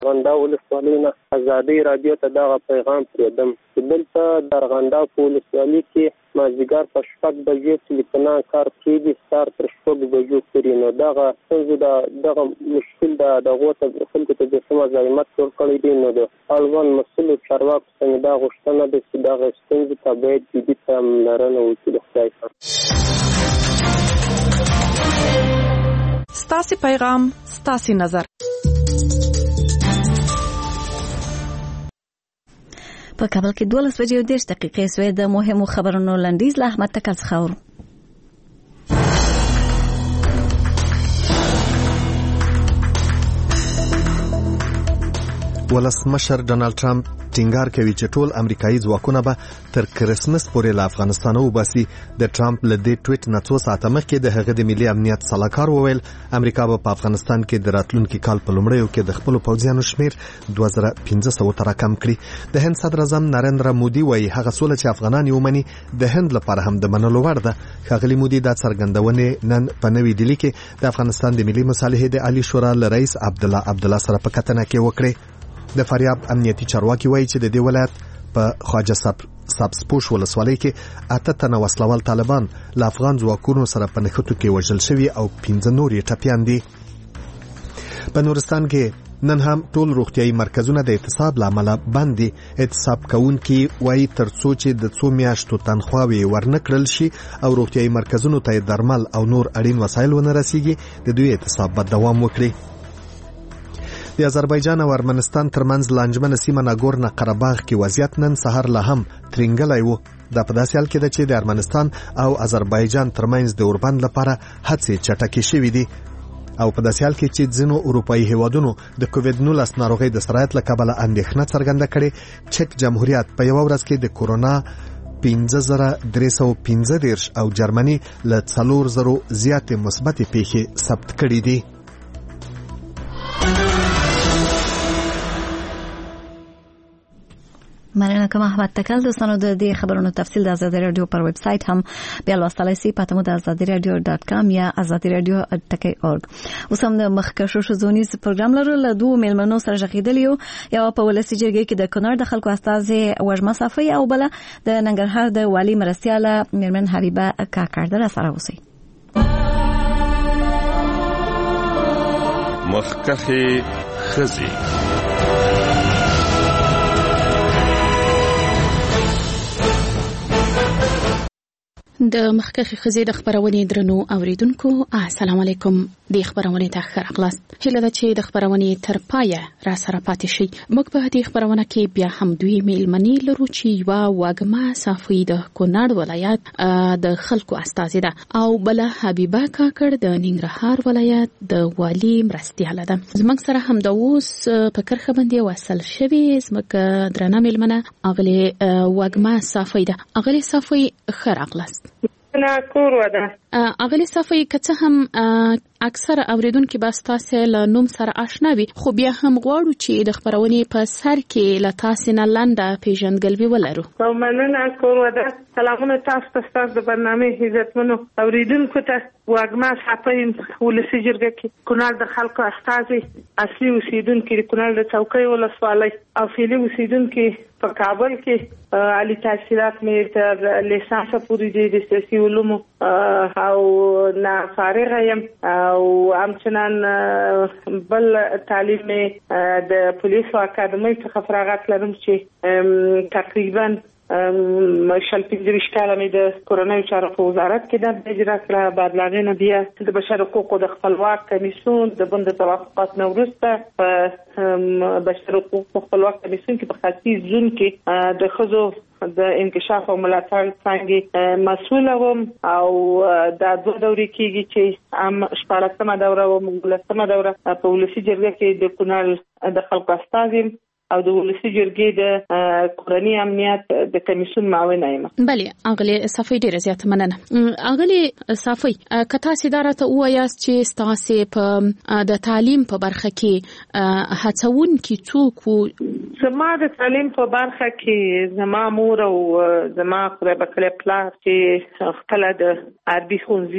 غندا ولسوالۍ نه ازادي رادیو ته دغه پیغام پرېږدم چې دلته د ارغنداب په ولسوالۍ کې مازدیګر په 6 بجې ټلیفونان کار کېږي سهار تر 6 بجو پورې. نو دغه ستونزې دغه مشکل د دغو خلکو ته د څه مزاحمت جوړ کړی دی. نو د اړوند مسؤلو چارواکو څخه مې دا غوښتنه ده چې دغه ستونزې ته باید جدي پاملرنه وکړي. د خدای څخه ستاسې پیغام ستاسې نظر. په کابل کې 12:10 سوې د مهمو خبرونو لنډیز له احمد تکل څخه اورو. ولسمشر ډانلډ ټرمپ ټینګار کوي چې ټول امریکایي ځواکونه به تر کرسمس پورې له افغانستان وباسي. د ټرمپ له دې ټویټ نه 2 ساعته مخکې د هغه د ملي امنیت سلاکار وویل امریکا به په افغانستان کې د راتلونکي کال په لومړیو کې د خپل پوځیانو شمیر 2500 ته راکم کړي. د هند صدر اعظم نریندرا مودي وایي هغه سوله چې افغانان یې ومني د هند لپاره هم د منلو وړ ده. ښاغلي مودي دا څرګندونه نن په نوې ډیلي کې د افغانستان د ملي مصالحې د عالی شورا له رئیس عبدالله سره په کتنه کې وکړي. د فاریاب امنیتي چارواکي وایي چې د دې ولایت په خواجه سبزپوش ولسوالۍ کې 8 تنه وسلوال طالبان له افغان ځواکونو سره په نښتو کې وژل شوي او 15 نور یې ټپیان دي. په نورستان کې نن هم ټول روغتيایي مرکزونه د اعتصاب لامل بند دي. اعتصاب کوونکي وایي ترڅو چې د 2 میاشتو تنخواوي ورنکړل شي او روغتيایي مرکزونو ته درمل او نور اړین وسایل ونه رسیږي د دوی اعتصاب به دوام وکړي. د آذربایجان او ارمنستان ترمنځ لانجمنه سیمه ناګورنو قرهباغ کې وضعیت نن سهار له هم ترنګلی و. دا په داسې حال کې ده چې د ارمنستان او آذربایجان ترمنځ د اوربند لپاره هڅې چټکې شوې دي او په داسې حال کې چې ځینو اروپایي هیوادونو د کووډ-19 ناروغۍ د سرایت له کبله اندېښنه څرګنده کړې. چک جمهوریت په یو ورځ کې د کورونا 5315 او جرمني له 4000 زیاتې مثبتې پیښې ثبت کړې دي. مننه کوم احمد تکل. دوستانو د دې خبرونو تفصیل د آزادي رادیو پر ویب سټ هم بیا لوستلای شئ په تمو د azadiradio.com یا azadiradio.org. اوس هم د مخکښو شوزونیز پروګرام لرو له دوه مېلمنو سره ژغېدلیو. یو په ولسی جرګې کې د کونړ د خلکو استازي وژمه صافي او بل د ننګرهار د والی مرستياله مېرمن حبیبه کاکړ سره اوسئ. مخکښې ښځې. د مخکښې ښځې د خبرونې درنو اوریدونکو السلام علیکم. د خبرونې ته ښه راغلاست. هیله ده چې د خبرونې تر پایه را سره پاتې شئ. موږ په دې خبرونه کې بیا هم دوی میلمنې لرو چې یوه واګمه صافي د کونړ ولایت د خلکو استازي ده او بل حبیبه کاکړ د ننګرهار ولایت د والی مرستياله ده. زموږ سره هم د اوس په کرخه باندې وصل شوی زموږ درنه میلمنه اغلی واګمه صافي ده. اغلی صافي ښه راغلاست. نه کور وده اغلی صافي که څه هم اکثر اوریدونکو به تاسو له نوم سره آشنا وي خو بیا هم غواړو چې د خبرونې په سر کې له تاسو نه لنډه پیژندګلوي ولرو. مننه کور وده. سلامونه تاسو ته د برنامه عزتمنو اوریدونکو ته. واګما صافي ولسی جرګه کې کونړ د خلکو استازي اصلي اوسیدونکو د کونړ د چوکۍ ولسوالۍ او فعلي اوسیدونکو په کابل کې علي تحصیلات مې تر لیسانس پورې د سیاسي علومو او نه فارغ یم او همچنان بل تعلیم د پولیسو اکاډمۍ څخه فراغت لرم چې تقریبا شل 15 کاله مې د کورنۍ چارو په وزارت کې د اجرا کړه. بعد لاغې نه بیا د بشر حقوقو د خپلواک کمیسیون د بند توافقات نه وروسته په بشر حقوقو خپلواک کمیسیون کې په خاصي زون کې د ښځو د انکشاف او ملاتړ څنګه مسؤل وم او د دوه دورې کېږي چې 14مه دوره او 15مه دوره په ولسی جرګه کې د کونړ د خلکو استازي او د ولسی جرګې د کورنۍ امنیت د کمیسیون معاون یم. بله اغلی صافي ډیره زیات مننه. اغلی صافي کته سیدارته وایاست چې تاسو په د تعلیم په برخه کې هڅون کې څوک زما د تعلیم په برخه کې زما مور او زما خدای بخښلې پلار چې خپل د عربي ښوونځي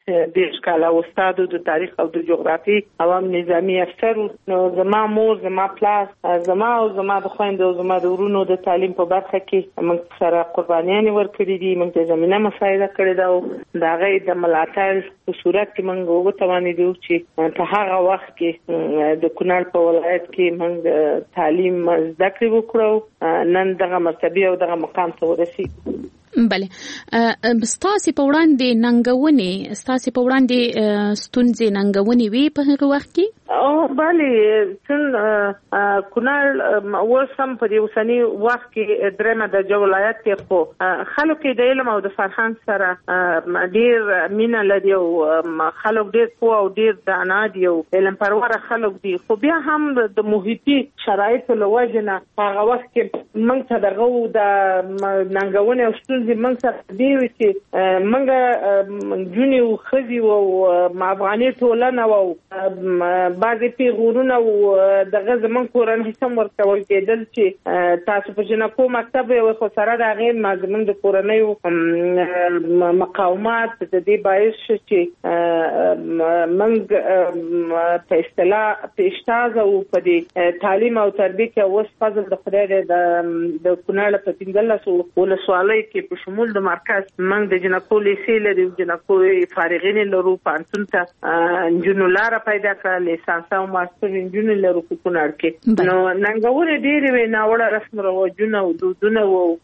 د کاله استاد د تاریخ او د جغرافي عوام نظامی افسر. نو زما مور، زما پلار، زما د خويندو، زما د ورونو د تعلیم په برخه کې موږ سره قربانيان ورکړي دي. موږ د زمينه مساعده کړې ده. دا غي د ملاتړ په صورت کې موږ وګټوانې دي چې په هغه وخت کې د کونړ په ولایت کې موږ تعلیم زده کړې وکړو. نن دغه مرتبه او دغه مقام ته ورسېږو. بله، ستاسو په وړاندې ننګونې، ستاسو په وړاندې ستونزې ننګونې وی په هغه وخت کې؟ بله، څن کونړ وسم په دې وسنی وخت کې درمه د ولایت کې خو خلک د علم او د فرهنګ سره ډیر مینه لري او خلک ډیر پوه او ډیر دانا دي او علم پرور خلک دي. خو بیا هم د محیطي شرایطو له وجې نه هغه وخت کې موږ ته دغه د ننګونې او ستونزې موږ سره دی چې موږ جونې او ښځې او افغاني ټولنه او بعضې پیغورونه او دغه زموږ کورنۍ هم ورکول کېدل چې تاسو په جنکو مکتب یې خو سره د هغې زموږ د کورنیو مقاومات د دې باعث شو چې موږ په اصطلاح پیشتاز او په دې تعلیم او تربیه کې اوس فضل د خدای د کونړ په 15 ولسوالۍ کې په شمول د مرکز موږ د جنکو لیسې لري، جنکو فارغین لرو، پانتون ته انجونو لاره پیدا کړه، لیسانس او ماستر انجونو لرو په کونړ کې. نو ننګونې ډېرې وې، ناوړه رسم رواجونه او دودونه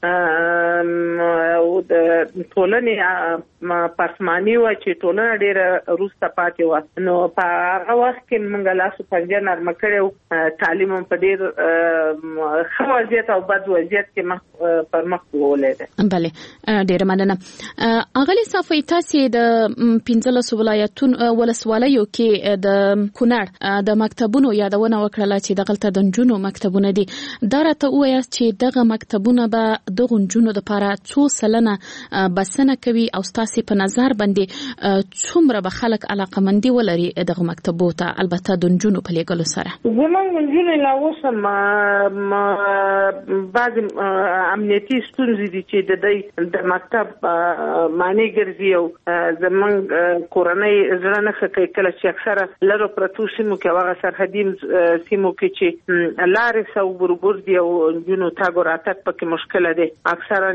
او د ټولنې پسماني و چې ټولنه ډېره وروسته پاتې وه. نو په هغه وخت کې موږ لاسو پنجه نرمه کړې، تعلیم هم په ډېر ښه وضعیت او بد وضعیت کې پر مخ وړلی دی. بله، ډېره مننه. اغلې صافی، تاسې د 15 ولسوالیو کې د کونړ د مکتبونو یادونه وکړله چې دغلته د نجونو مکتبونه دي. دا راته ووایاست چې دغه مکتبونه به دغو نجونو دپاره څو سلنه بسنه کوي او ستاسې په نظر باندې څومره به خلک علاقمندي ولري دغه مکتبو ته، البته د نجونو په لیږلو سره؟ زموږ نجونې لا اوس هم بعضې امنیتي ستونزې دي چې د دوی د مکتب معنی ګرځي او زموږ کورنۍ زړه نه ښه کوي کله چې اکثره لرو پرتو سیمو کې هغه سرحدي سیمو کې چې لارې سو بربر دي او نجونو تګ او راتګ پکې مشکله دی. اکثرا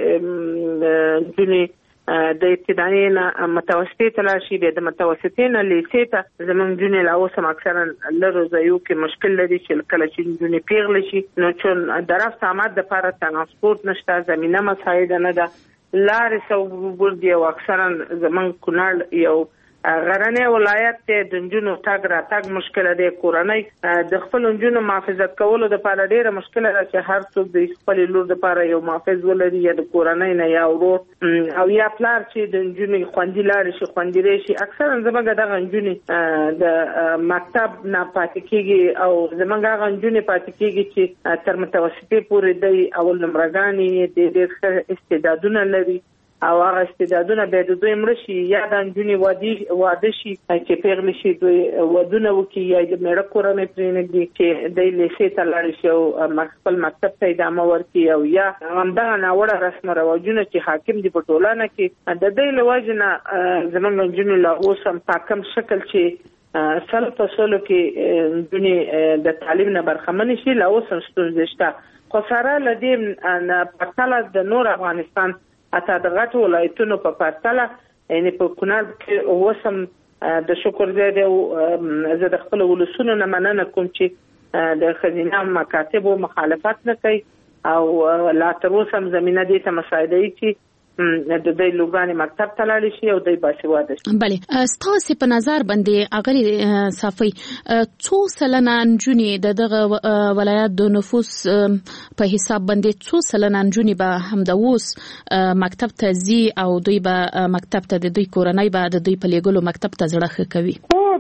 چې نجونې د ابتدائي نه متوسطې ته لاړ شي، بیا د متوسطې نه لیسې ته زموږ نجونې لا اوس هم اکثرا لرو ځایو کې مشکل لري چې کله چې نجونې پیغلې شي نو چون د رفت آمد دپاره ترانسپورت نشته، زمینه مساعده نه ده، لارې سو بربر دي او اکثرا زموږ کونړ یو غرنی ولایت ته د نجونو تګ راتګ مشکله دی. کورنۍ د خپل نجونو محافظت کولو لپاره ډیره مشکله ده چې هر څوک د خپل لور لپاره یو محافظ ولري، یا د کورنۍ نه یا ورور او یا پلار چې د نجونو خوندي لاړ شي، خوندي راشي. اکثرا زموږ دغه نجونې د مکتب نه پاتې کېږي او زموږ هغه نجونې پاتې کېږي چې تر متوسطې پورې دی اول نمرګانې د ډېر ښه استعدادونه لري او هغه استعدادونه به د دوی مړ شي یا د نجونې واده شي چې پیغلې شي، دوی ودونه وکړي یا د میړه کورنۍ پرېنږدي چې دی لیسې ته لاړ شي او خپل مکتب ته ادامه ورکړي، او یا همدغه ناوړه رسم رواجونه چې حاکم دي په ټولنه کې د دوی له وجې نه زموږ نجونې لا اوس هم په کم شکل چې 100% کې نجونې د تعلیم نه برخمنې شي لا اوس هم ستونزې شته. خو سره له دې پرتله د نور افغانستان اته د غټو ولایتونو په پرتله یعنی په کونړ کې اوس هم د شکر ځای دی. زه د خپل ولسونو نه مننه کوم چې د ښځینه مکاتبو مخالفت نه کوي او لا تر اوسه هم زمینه دې ته مساعده وي چې د دوی لوګانې مکتب ته لاړې شي او دوی باسواده شي. بله، ستاسې په نظر باندې اغلې صافی څو سلنه نجونې د دغه ولایت د نفوس په حساب باندې څو سلنه نجونې به همدا اوس مکتب ته ځي او دوی به مکتب ته د دوی کورنۍ به د دوی په لیږلو مکتب ته زړه ښه کوي؟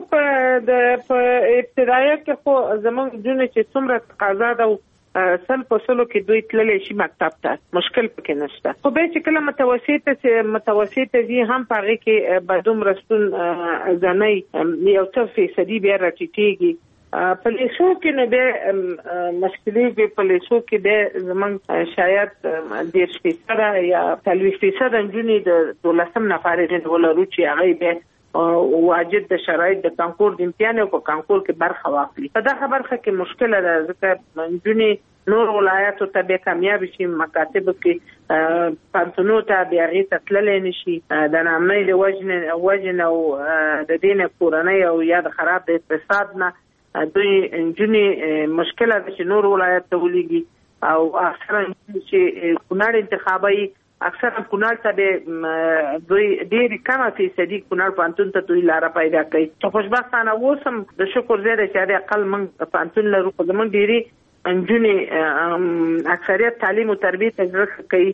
په ابتدایه کې خو زموږ نجونې چې څومره تقاضا ده 100% کې دوی تللی شي مکتب ته، مشکل پکې نشته. خو به چې کله متوسطه وي هم په هغې کې به دومره ستون ځنۍ یو څه فیصدي بیا راټیټېږي. په لیسو کې نه بیا مشکلېږي، په لیسو کې بیا زموږ شاید 10% یا 40% نجونې د 12 نه فارغې ولرو چې هغې بیا واجد د شرایط د کانکور د امتحان او په کانکور کې برخه واخلي. په دغه برخه کې مشکل ده ځکه منځونی نور ولایاتو ته به کامیاب شي مکاتب کې پانتونو ته بیا غي تتلل نشي د نامې د وجن او د دین کورنۍ او یا د خراب اقتصاد نه دوی انجونی مشکل ده چې نور ولایت ته ولېږي او اکثرا چې کونړ انتخابي اکثرا کونړ ته به دوی ډېر کم فیصدي کونړ پانتون ته دوی لار پیدا کوي. چې خوشبختانه اوسم د شکر زیاده چې د اقل من پانتون لرو خو زمونږ ډېری انجونی اکثریت تعلیم او تربیه تجربه کوي.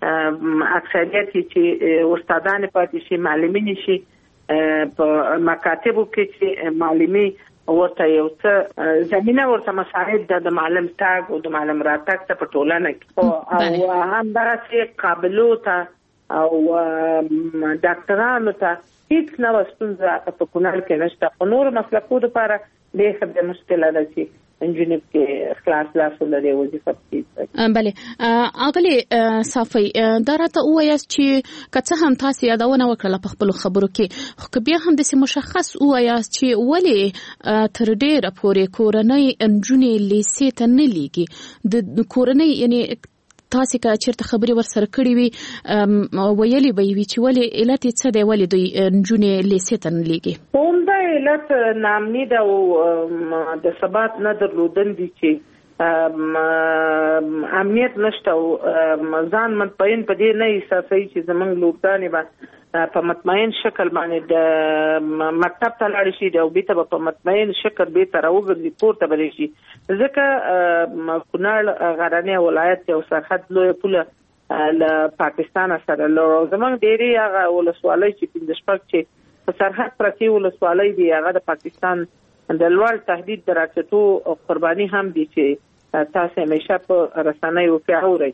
اکثریت چې استادان پاتې شي معلمین شي په مکاتبو کې چې معلمي ورته یو څه زمينه ورته مساعد د معلم تاګ او د معلم راتګ ته په ټولنه کې او هم دا چې قابلو ته او ډاکټرانو ته هیڅ نه وستونزه په کونړ کې نشته. په نور مسلکو لپاره ډېر خبره مشکله ده چې انجینر کې خلاص لاسونه وظیفه کوي. بله اغلی صافي دا راته وایي چې کڅه هم تاسو یادونه وکړه په خپل خبرو کې خو بیا هم د مشخص وایي چې ولی تر ډیره پورې کورنۍ انجونی لیسې ته نه لیږي د کورنۍ یعنی تاسو که چیرته خبري ورسره کړی وي ویلي به وي چې ولی علت څه دی ولی دوی انجونی لیسې ته نه لیږي. کوم دا علت نامني ده او د ثبات نه درلودل دي چې امنیت نشته او ځان مطمئن په دې نه احساسوي چې زمونږ لوبدانې به په مطمئن شکل باندې د مکتب ته لاړ شي او بیرته په مطمئن شکل بیرته راوګرځي پورته بلی شي. ځکه کونړ غرنی ولایت او سرحد لوی پوله له پاکستان سره زمونږ ډېری هغه ولسوالۍ چې پنځه شپږ چې په سرحد پرتې ولسوالۍ دي هغه د پاکستان د لوړ تهدید دراتو قرباني هم دي چې تاسو همیشه په رسنیو کې اورئ.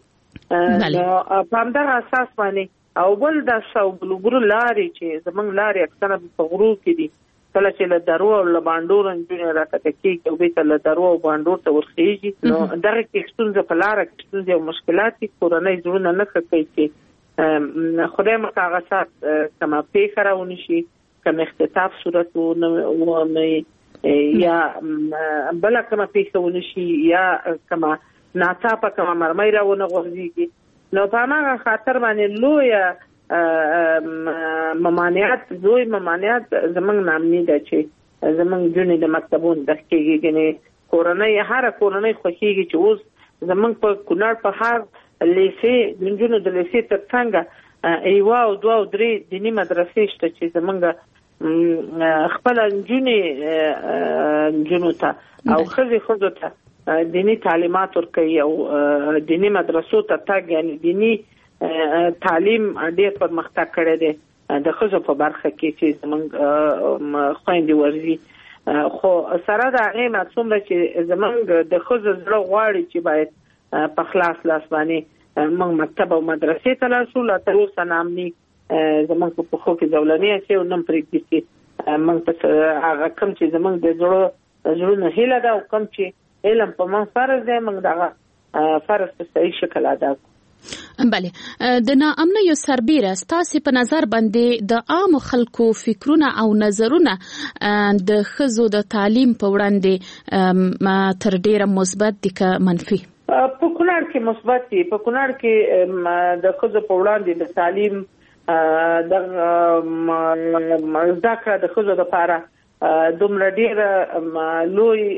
په همدغه اساس باندې او بل د بلوګرو لارې چې زمونږ لارې اکثره په غرو کې دي کله چې له درو او له باندور انجونې راکته کېږي او بیرته له درو او باندور ته ورخېږي نو دغه کې ستونزه په لاره کې ستونزې او مشکلات دي. کورنۍ زړونه نه ښه کوي چې خدای مقاغسات کما پیښه راونی شي کم اختطاف صورت ونه یا بل کما پیښه ونه شي یا کما ناڅاپه کما مرمۍ راونه غورځېږي. نو په هغه خاطر باندې لوی ممانعت زمونږ نامني ده چې زمونږ جونې د مکتبونو د کېږي کورنۍ هر کورنۍ خوښېږي چې اوس زمونږ په کونړ په هر لیسې د نجونو د لیسې تر څنګه یوه او دوه او درې دیني مدرسې شته چې زمونږ خپل نجونو ته او ښځو ته دینی تعلیمات ورکوي او دینی مدرسو ته تګ یعنی دینی تعلیم ډېر پرمختګ کړی دی د ښځو په برخه کې چې زمونږ خویندې ورځي. خو سره د هغې نه څومره چې زمونږ د ښځو زړه غواړي چې باید په خلاص لاس باندې موږ مکتب او مدرسې ته لاړ شو لا تر اوسه نامني زمونږ په پښو کې زولنې اچوي او نه پرېږدي چې موږ په هغه کوم چې زمونږ د زړونو هیله ده او کوم چې علم په من فرض دی موږ دغه فرض په صحیح شکل ادا کوو. بله د ناامنیو سربیره ستاسو په نظر باندې د عام خلکو فکرونه او نظرونه د ښځو د تعلیم په وړاندې تر ډیره مثبت دي که منفي؟ په کونړ کې مثبت دي. په کونړ کې د ښځو په وړاندې د تعلیم د زده کړه د ښځو لپاره دومره ډیره لوی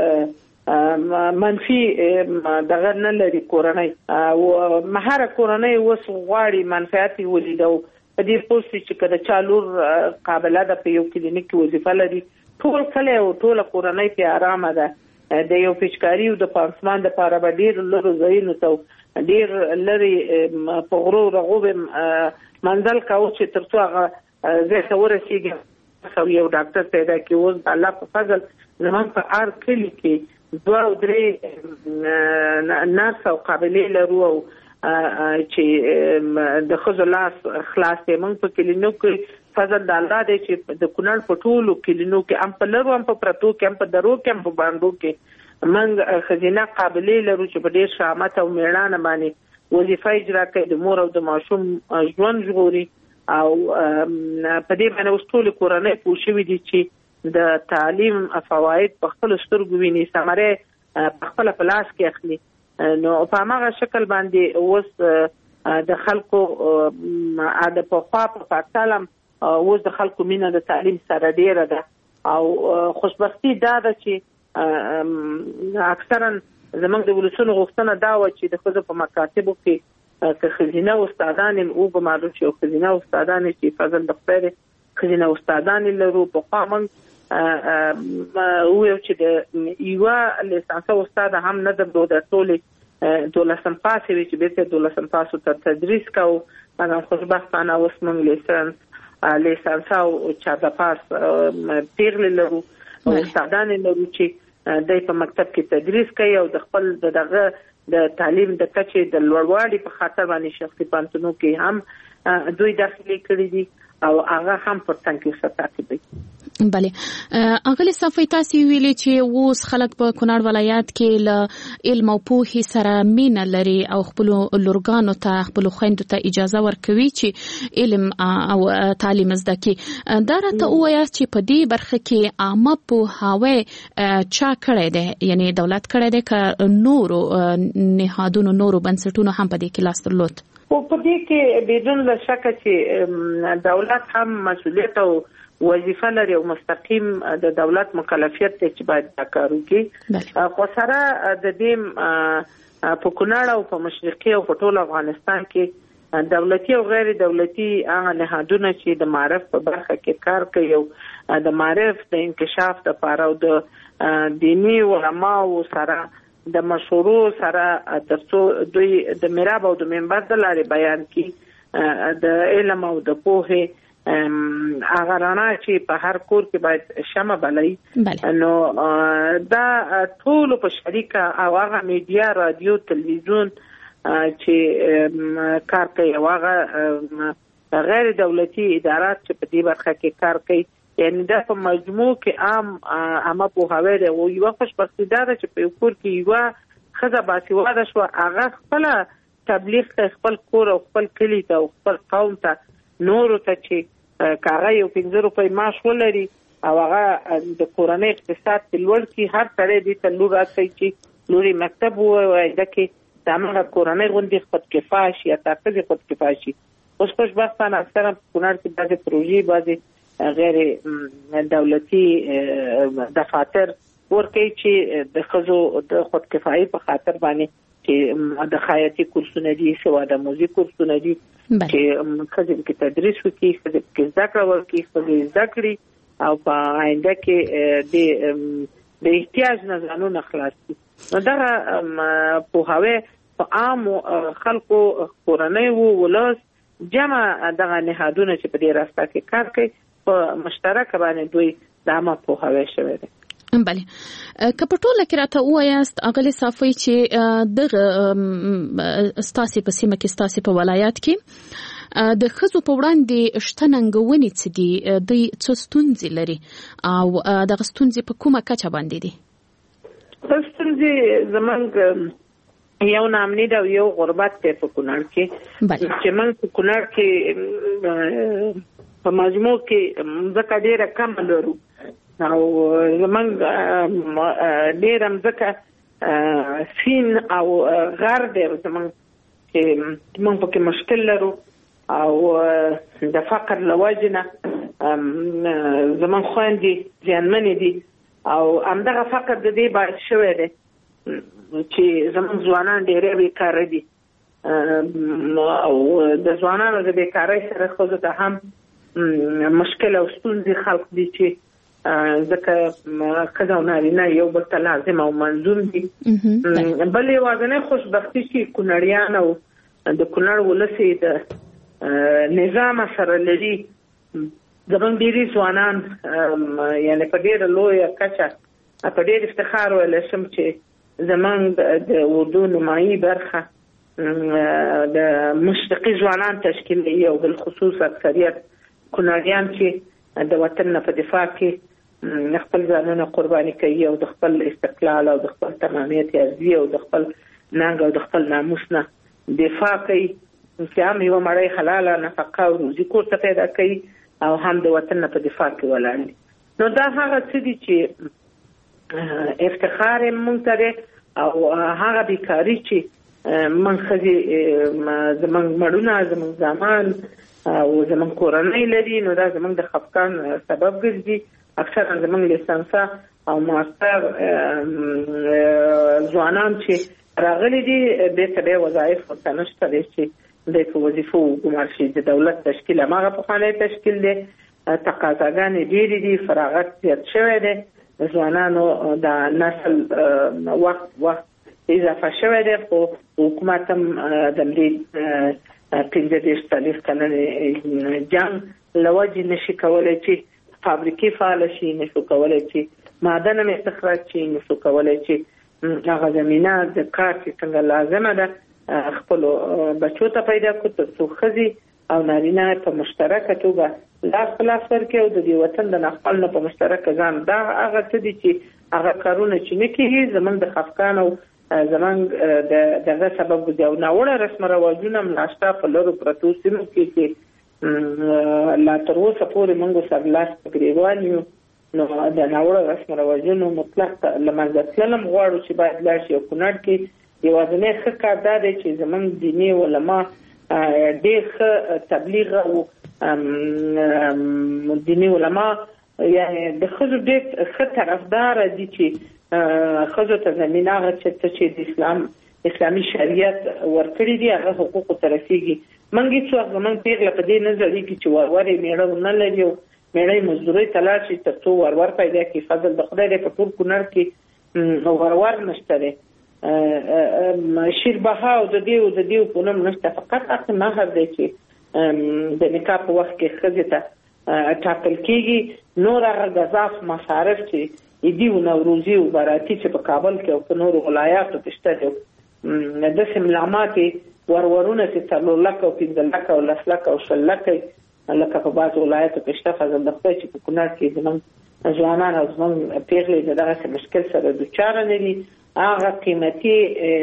منفي دغه نه لري کورنۍ او مهاره کورنۍ اوس غواړي منفعت ولیدو په دې پوسټ چې کله چالور قابله ده په یو کلینیک کې وظیفه لري ټول کله او ټول کورنۍ په آرامه ده د یو فشکاري او د پانسمان د لپاره به ډیر لږ ځایونه ته ډیر لري په غرور رغوب منزل کاوه چې ترڅو هغه زه ورسیږم خو یو ډاکټر پیدا کیوز الله په فضل زمون په ار کلی کې دوه او درې نرس او قابلې لرو او چې د ښځو لاس خلاص دی. موږ په کلینیک کې فضل د الله دی چې د کونړ په ټولو کلینیکو کې هم په لرو هم په پرتو کې هم په درو کې هم په باندو کې موږ ښځینه قابلې لرو چې په ډېر شامت او میړانه باندې وظیفه اجرا کوي د مور او د ماشوم ژوند ژغوري او په دې باندې اوس ټول کورنۍ پوه شوي دي چې د تعلیم فواید په خپل سترګو ویني، ثمره په خپل پلاس کې اخلي. نو په هغه شکل باندې اوس د خلکو د پخوا په پرتله اوس د خلکو مینه د تعلیم سره ډیره ده. او خوشبختی دا ده چې اکثرا زمونږ د ولسونو غوښتنه دا و چې د ښځو په مکاتبو کې که ښځینه استادان او به معلوم شي او ښځینه استادان چې فضل د خپل ښځینه استادان لرو. په خوا موږ ویو چې د یوه لیسانسه استاد هم نه درلوده، ټولې 12 پاس وي چې بیرته 12 پاسو ته تدریس کوو. مګر خوشبختانه اوس موږ لیسانسه او 14 پاس پیغلې لرو او استادان لرو چې د په مکتب کې تدریس کوي او د خپل دغه د تعلیم د کچې د لوړوالي په خاطر باندې شخصي پانتونو کې هم دوی داخلي کړی دي او هغه هم پر څنګه ستاسو دی. بله اغلی صفی تاسو ویلي چې اوس خلک په کونړ ولایت کې له علم او پوهې سره مینه لري او خپل لورګانو ته خپل خويندو ته اجازه ورکوي چې علم او تعلیم زده کړي. دا راته وایي چې په دې برخه کې عامه پوهاوی چا کړی دی، یعنی دولت کړی دی که نورو نهادونو نورو بنسټونو هم په دې کې لاس درلود؟ او په دې کې بدون له شک چې دولت هم مسؤلیت او وظیفه لري او مستقیم د دولت مکلفیت دی چې باید دا کار وکړي. خو سره د دې په کونړ او په مشرقي او په ټول افغانستان کې دولتي او غیر دولتي هغه نهادونه چې د معرف په برخه کې کار کوي او د معرف د انکشاف لپاره او د دینی علماو سره د مشورو سره ترڅو دوی د میراب او د منبر د لارې بیان کړي د علم او د پوهې هغه رڼا چې په هر کور کې باید شمع بلای. نو دا ټول په شریکه او هغه میډیا رادیو تلویزیون چې کار کوي او هغه غیر دولتي ادارات چې په دې برخه کې کار کوي، یعنی دا په مجموع کې عامه پوهاوی دی. او یو خوشبختي دا ده چې په یو کور کې یو ښځه باسواده شوه، هغه خپل تبلیغ ته خپل کور او خپل کلی ته او خپل قوم ته نورو ته چې کاغه یو 15 روپۍ معاش ولري او هغه د کورنۍ اقتصاد په لوړ کې هر سړی دې ته لور راځي چې لوري مکتب وای د کې د موږ کورنۍ غونډې خود کفایه شي یا تاسو خود کفایه شي. اوس خوشبختانه اکثرا کونړ کې بعضې پروژې بعضې غیر دولتي دفاتر ورکوي چې د ښځو د خود کفایي په خاطر باندې چې د خیاطي کورسونه دي، سواد آموزي کورسونه دي چې ښځې کې تدریس وکړي، ښځې کې زده کړه وکړي، ښځې زده کړي او په آینده کې د احتیاج نه ځانونه خلاص کړي. نو دغه پوهاوی په عامو خلکو کورنۍ ولس جمع دغه نهادونه چې په دې راسته کې کار کوي په مشترک باندې دوی د عامه پوهاوی شوی دی. بله که په ټوله کې راته ووایاست اغلی صافی چې دغه ستاسې په سیمه کې ستاسې په ولایت کې د ښځو په وړاندې شته ننګونې څه دي، دوی څه ستونزې لري او دغه ستونزې په کومه کچه باندې دي؟ ستونزې زموږ یو ناامني ده او یو غربت دی په کونړ کې چې موږ په کونړ کې په مجموع کې ځکه ډېره کمه لرو او زمونږ ډېر مځکه سین او غر دی زمونږ چې موږ پکې مشکل لرو او د فقر له وجې نه زمونږ خویندې زیانمنې دي او همدغه فقر د دې باعث شوی دی چې زمونږ ځوانان ډېری بېکاره دي او د ځوانانو د بېکارۍ سره ښځو ته هم مشکل او ستونزې خلق دي چې ځکه ښځه او نارینه یو بل ته لازم او منظوم دي. بل یوازینۍ خوشبختي چې کونړیان او د کونړ ولس د نظام سره لري، زموږ ډېری ځوانان یعنې په ډېره لویه کچه په ډېر افتخار ویلی شم چې زموږ د اردو نمایي برخه د مشرقي ځوانان تشکیلوي او بالخصوص اکثریت کونړیان چې د وطن نه په دفاع کې خپل ځانونه قرباني کوي او د خپل استقلال او د خپل تمامیت ارضي او د خپل ننګ او د خپل ناموس نه دفاع کوي چې هم یو مړی حلاله نفقه او روزي کور ته پیدا کوي او هم د وطن په دفاع کې ولاړ دي. نو دا هغه څه دي چې افتخار مونږ ته او هغه بیکاری چې من خزي زمونږ مړونه زمونږ زمان او زمونږ کورنۍ لري، نو دا زمونږ د خفقان سبب ګرځي. اکثر زمونږ لیسانسا او ماستر ځوانان چې راغلي دي د تبع وظایف ورته نشته دي چې د وظیفو ګمار شي. د دولت تشکیل هغه په خانه تشکیل دي، تقاضاګانې ډېرې دي، فراغت زیات شوی دی، ځوانانو د نسل وخت اضافه شوی دی، خو حکومت هم د دې 15-40 کلن جنګ لوجه نشي کولای چې فابریکې فعال شي، نشو کولای چې معدن استخراج شي، نشو کولای چې هغه زمينه د کار چې څنګه لازمه ده خپل بچو ته پیدا کړو ترڅو ښځې او نارینه په مشترکه توګه لاس په لاس ورکړي او د دې وطن د نخپلنو په مشترکه ځان دا هغه څه دي چې هغه کارونه چې نه کېږي زمونږ د خفقان او زمونږ دغه سبب ګرځي. او ناوړه رسم رواجونه ملاشته په لرو پرتو سیمو کې چې لا تر اوسه پورې موږ سرلاس پکړیوال یو، نو د ناوړه رسم رواجونو مطلق لمنځه تلل غواړو چې باید لاړ شي. کونړ کې یوازینی ښه کار دا دی چې زمونږ دیني علما ډېر ښه تبلیغ او دیني علما یعنی د ښځو ډېر ښه طرفدار دي چې ښځو ته زمینه هغه چې د اسلامي شریعت ورکړي دي هغه حقوقو ته رسېږي. موږ هېڅ وخت زموږ پېغله په دې نه ځړېږي چې ورور یې میړه ونه لري او میړه یې مزدورۍ ته لاړ شي تر څو ورور پیدا کړي. فضل د خدای دی په ټول کونړ کې ورور نشته دی، شیربها او د دې په نوم نشته، فقط هغه مهر دی چې د نکاح په وخت کې ښځې ته ټاکل کېږي. نور هغه ګزاف مصارف چې عیدي او نوروزي او براتي چې په کابل کې او په نورو ولایاتو کې شته دي، داسې ملاماتې ورورونه چې 4 لک او 15 لک او 10 لک او 20 لک لکه په بعضو ولایاتو کې شته. فضل د خدای چې په کونړ کې زموږ ځوانان او زموږ پېغلې د دغسې مشکل سره دوچاره نه دي. هغه قیمتي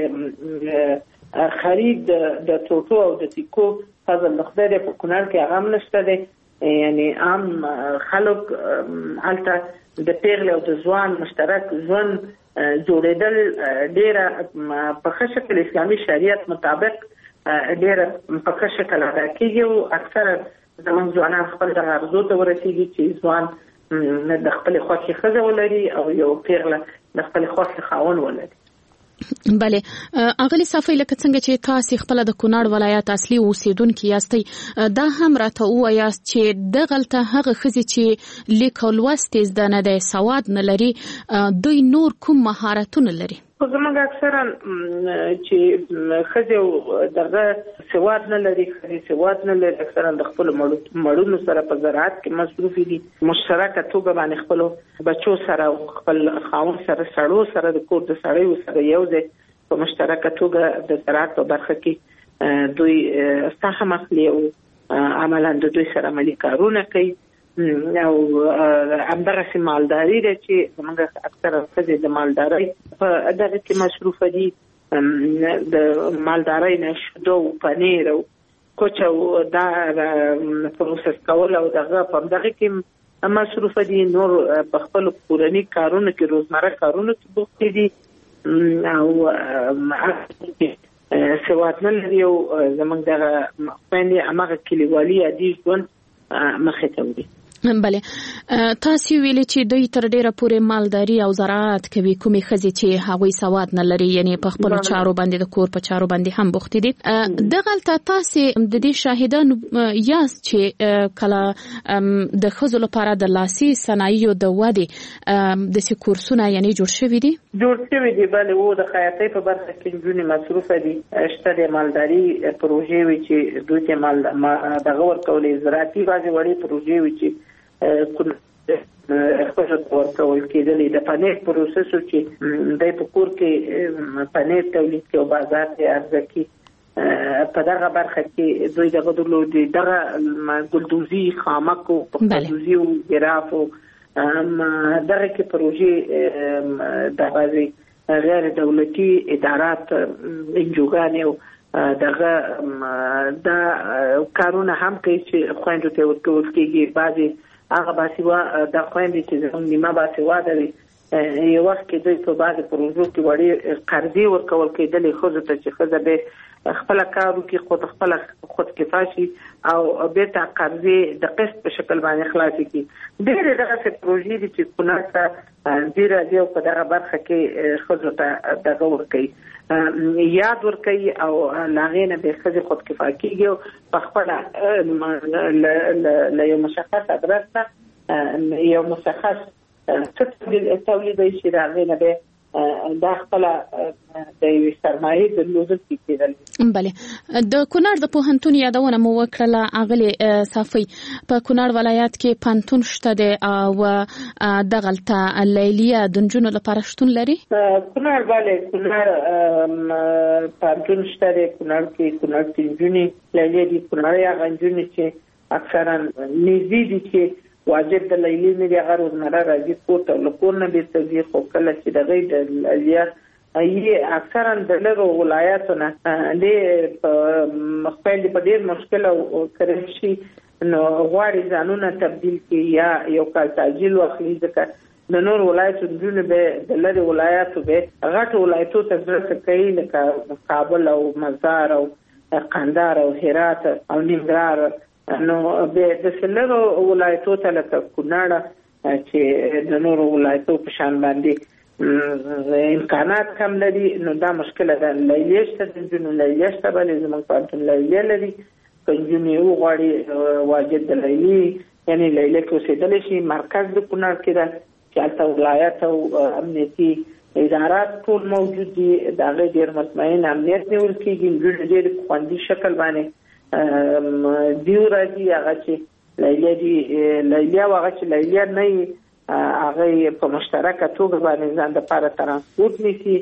خرید د ټوټو او د تیکو فضل د خدای دی په کونړ کې هغه هم نشته دی. یعنی عام خلک هلته د پیغلې او د ځوان مشترک ژوند جوړېدل ډېره په ښه شکل اسلامي شریعت مطابق ډېره په ښه شکل ادا کېږي. او اکثره زموږ ځوانان خپل دغه ارزو ته ورسېږي چې ځوان د خپلې خوښې ښځه ولري او یو پیغله د خپلې خوښې خاوند ولري. بله اغلی صافی لکه څنګه چې تاسو خپل د کونړ ولایت اصلي اوسیدونکو یاستئ، دا هم راته وایاست چې دغلته هغه ښځې چې لیک او لوست زده نه دی، سواد نه لري، دوی نور کوم مهارتونه لري؟ خو زموږ اکثرا چې ښځې دغه سواد نه لري، ښځې سواد نه لري، اکثرا د خپلو مړونو سره په زراعت کې مصروفې دي، مشترکه توګه باندې خپلو بچو سره او خپل خاوند سره سړو سره د کور د سړیو سره یو ځای په مشترکه توګه د زراعت په برخه کې دوی سهم اخلي او عملا د دوی سره عملي کارونه کوي. او همدغسې مالداري ده چې زموږ اکثره ښځې د مالدارۍ په دغه کې مصروفه دي، د مالدارۍ نه شیدو او پنیر او کوچ او دا پروسس کول او دغه په همدغه کې مصروفه دي. نور په خپلو کورني کارونو کې روزمره کارونو کې بوختې دي او سواد نه لري او زموږ دغه خویندې هماغه کلیوالي عادي ژوند مخې ته وړي. بله تاسو ویلي چې دوی تر ډیره پورې مالداري او زراعت کوي، کومې ښځې چې هغوی سواد نه لري، یعنی په خپلو چارو باندې د کور په چارو باندې هم بوختې دي. دغلته تاسو د دې شاهدان یاست چې کله د ښځو لپاره د لاسي صنایعو د ودې داسې کورسونه یعنی جوړ شوي دي؟ جوړ شوي دي، بله. و د خیاطۍ په برخه کې نجونې مصروفه دي، شته د مالداري پروژې وي چې دوی ته دغه ورکولې، زراعتي بعضې وړې پروژې وي چې خپل ورکول کېدلې، د پنیر پروسس چې د په کور کې پنیر تولید کې او بازار ته عرضه کې په دغه برخه کې دوی دغه ګلدوزي خامک او ګلدوزي او جراف او دغه کې پروژې د بعضې غیر دولتي ادارات انجوګانې او دغه دا کارونه هم کوي چې خويندو ته ورکول کېږي. بعضي هغه باسیوا د خويندې چې زموږ نیمه باسیوا دي یو وخت کې دوی په بعض پروژو کې وړي قرضې ورکول کېدلې خو ته چې خزه به خپل کارو کې خپل خود کفایي او به تا قرضې د قسط په شکل باندې خلاص کړي. ډېر دغه پروژې دي چې کونړ ته ډېر دی په دغه برخه کې خزه ته دغه ورکړي یاد ورکړي او لاغې نه به خزه خود کفایي کېږي په خپل له یو مشخص ادرس یو مشخص تولید شي راغلی نه به دا خپل د سرمایه د لوزل کېدل. بله د کونړ د پوهنتون یادونه مو وکړه اغلی صافي په کونړ ولایت کې پانتون شته دی او دغلته لیلیه د نجونو لپاره شتون لري. کونړ bale کونړ پانتون شته دی کونړ کې نجونې لیلیه دي کونړ یا غنجونې چې اکثرا نږدې دي چې واجب د لیلی نه دی هغه روزمره راځي کوته لکونه به تزي خو کله چې د غي د الیا ای اکثرا د لرو ولایتونه د مخفل په ډیر مشکل او کړی شي نو غواړي ځانونه تبديل کړي یا یو کال تعجیل واخلي ځکه د نور ولایتونو جون به د لري ولایتو به غټ ولایتو ته ځکه کوي لکه کابل او مزار او قندهار او هرات او ننګرهار نو به د سلرو ولایتو ته لکه کونړ چې د نورو ولایتو په شان باندې امکانات کم لري نو دا مشکله ده. لیلیه شته د جنو لیلیه شته بلې زموږ پانتون لیلیه لري که جنو یو غواړي واجد د لیلی یعنی لیلیه کې اوسېدلی شي مرکز د کونړ کې ده چې هلته ولایت او امنیتي ادارات ټول موجود دي د هغې ډېر مطمئن امنیت نیول کېږي نجونې ډېر په خوندي شکل باندې دیو راځي هغه چې لیلیه هغه چې لیلیه نه هغه په مشترکه توګه باندې ځان د لپاره ترانسپورت نیسي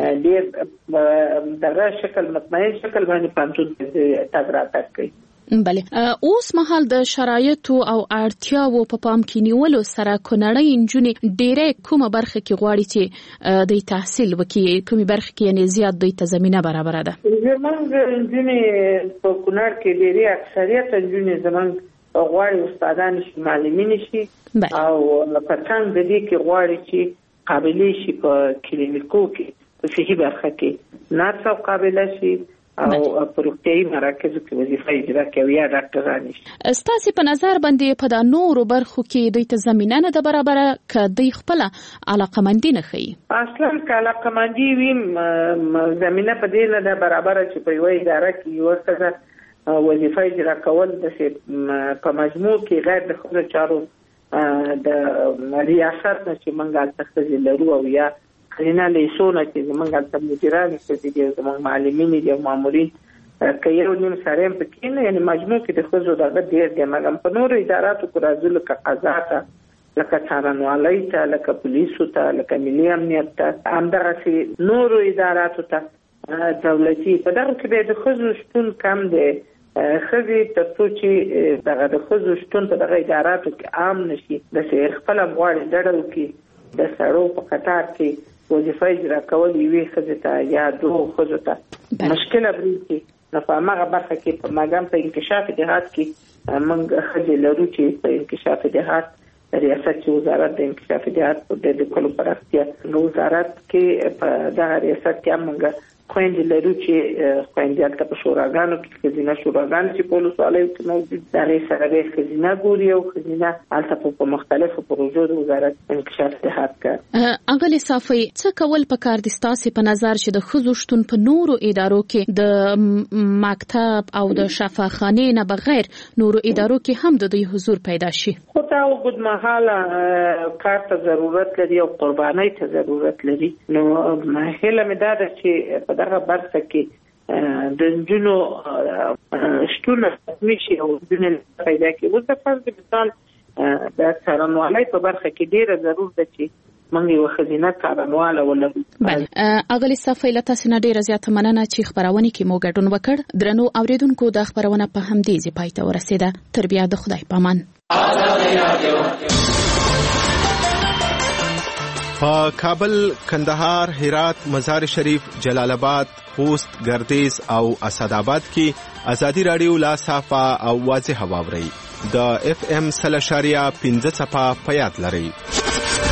ډېر دغه شکل مطمئن شکل باندې پانتون تګ راتګ کوي. بله اوس مهال د شرایطو او اړتیاو په پام کې نیولو سره کونړی نجونې ډېرې کومه برخه کې غواړي چې د تحصیل وکړي کومه برخه کې یعنی زیات دوی ته زمينه برابر ده. زمونږ نجونې په کونړ کې ډېری اکثریت نجونې زمونږ غواړي استادان شي معلمین شي او په څنګه د دې کې غواړي چې قابلیت شي په کلینیکو کې په صحي برخه کې ناڅو قابلیت شي او پروکتي مراکزو کې وظیفه اجرا کوي یا ډاکټران شي. ستاسو په نظر باندې په د نورو برخو کې دوی ته زمينه نه ده برابر ک دوی خپل علاقمندي نه خي اصلا ک علاقمندي وي زمينه په دې نه ده برابر چې په یوه اداره کې یو څه وظیفه اجرا کول د په مجموع کې غیر د خپل چارو د ریاست چې منګال تخصص لرو او یا خلینا لیسونه چې زمونږ د مدیران چې دي زمونږ معلمین دي او مامورین که یو نیم سره هم پکې نه یعنی مجموع کې د خزو دغه ډېر دی مګر په نورو اداراتو کې راځي لکه قضا ته لکه څارنوالۍ ته لکه پولیسو ته لکه ملي امنیت ته همدغسې نورو اداراتو ته دولتي په دغه کې د خزو شتون کم دی. ښځې تر څو چې دغه د خزو شتون په دغه اداراتو کې عام نشي داسې خپله غواړي ډډه وکړي د سړو په قطار کې وظیفه اجرا کول یوې ښځې ته یا دوه ښځو ته مشکله برېږي نو په هماغه برخه کې په مګم په انکشاف جهاد کې موږ ښځې لرو چې په انکشاف جهاد ریاست چې وزارت د انکشاف جهاد په د کلو پراختیا وزارت کې په دغه ریاست کې موږ خويندې لرو چې خويندې البته په شوراګانو کې خزینه شوراګان چې په لوسوالۍ کې موجود دغه سره به خزینه ګوري او خزینه البته په مختلفو پروژو د وزارت انکشاف جهاد کار اغلی صافي څه کول پکار دي ستاسو په نظر چې د خزو شتون په نورو ادارو کې د مکتب او د شفاخانه نه بغیر نورو ادارو کې هم د دوی حضور پیدا شي خو دا وګد مهاله کار ته ضرورت لري او قربانۍ ته ضرورت لري نو هله مې دا ده چې دغه برخه کې د جنو شتون نشي او د پیدا کې اوس په فرض مثال د څارنوالۍ په برخه کې ډیره ضرورت ده چې موږ یو خزینه څارنواله ولرو. اغلی صافي له تاسو نه ډیره زیاته مننه چې خبرونه کې مو ګډون وکړ. درنو اوریدونکو د خبرونه په همدې ځای پای ته ورسیده. تر بیا د خدای پامان. په کابل، کندهار، هرات، مزار شریف، جلال آباد، خوست، ګردیز او اسداباد کې ازادي رادیو لا صافه او واضح واوري. د FM 1.5 په یاد لرئ.